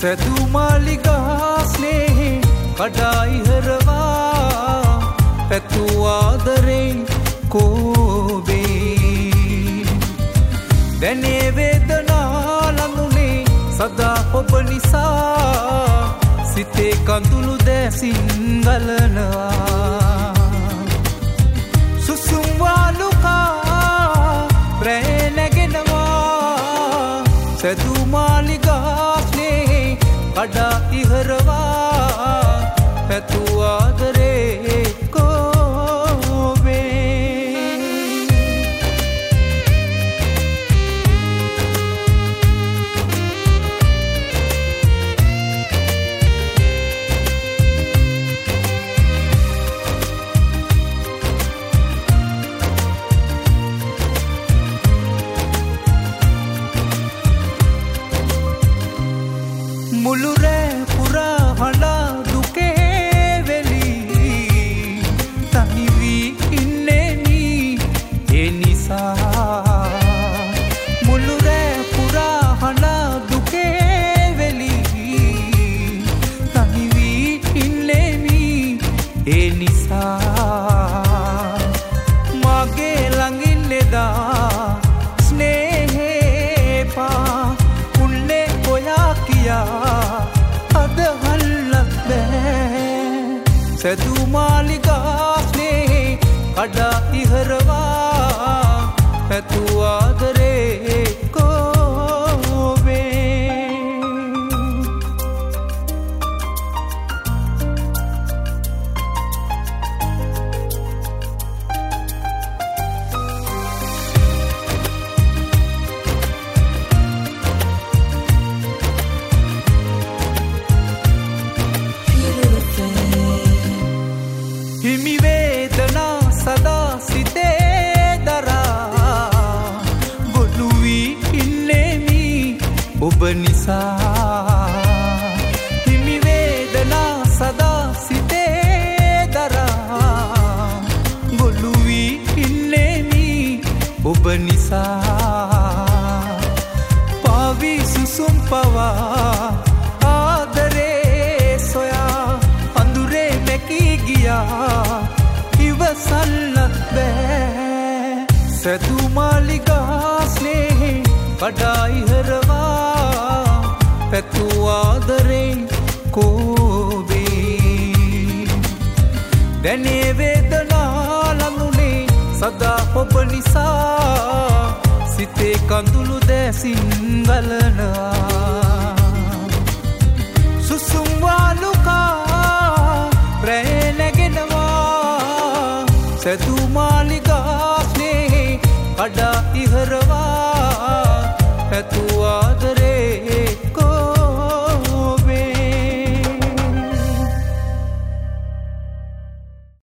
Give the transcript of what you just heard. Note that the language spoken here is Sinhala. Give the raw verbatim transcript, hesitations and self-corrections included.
සැදුමාලිගා ස්නේහේ කඩා ඉහරවා පැතු ආදරෙන් කෝබේ දැනේ වේදනා ලඳුනේ සදා ඔබ නිසා සිතේ කඳුළු දැසින් ගලනවා සුසුම් වාලුකා රැ නැගෙනවා සැදුමාලිගා ස්නේහේ කඩා ඉහරවා පැතු ආදරේ කෝබේ මුළු රැ පුරා හඬා දුකේ වෙලි තනි වී ඉන්නේ නී ඒ නිසා මුළු රැ පුරා හඬා දුකේ වෙලි තනි වී ඉන්නේ නී ඒ නිසා මගේ ළඟින් එදා ස්නේහේ පා උන්නේ ඔයා කියා සැදුමාලිගා ස්නේහේ කඩා ඉහරවා පැතු ආදරේ කෝබේ හිමි වේදනා සදා සිතේ දරා ගොළු වී ඉන්නේ මී ඔබ නිසා හිමි වේදනා සදා සිතේ දරා ගොළු වී ඉන්නේ මී ඔබ නිසා පාවි සුසුම් පවා ආදරේ සොයා අඳුරේ මැකී ගියා ඉවසන්නත් බෑ සැදුමාලිගා ස්නේහේ කඩා ඉහරවා පැතු ආදරෙන් කෝබේ දැනේ වේදනා ලඳුනේ සදා ඔබ නිසා සිතේ කඳුළු දැසින් ගලනවා සුසුම් වාලුකා රැ නැගෙනවා සැදුමාලිගා ස්නේහේ කඩා ඉහරවා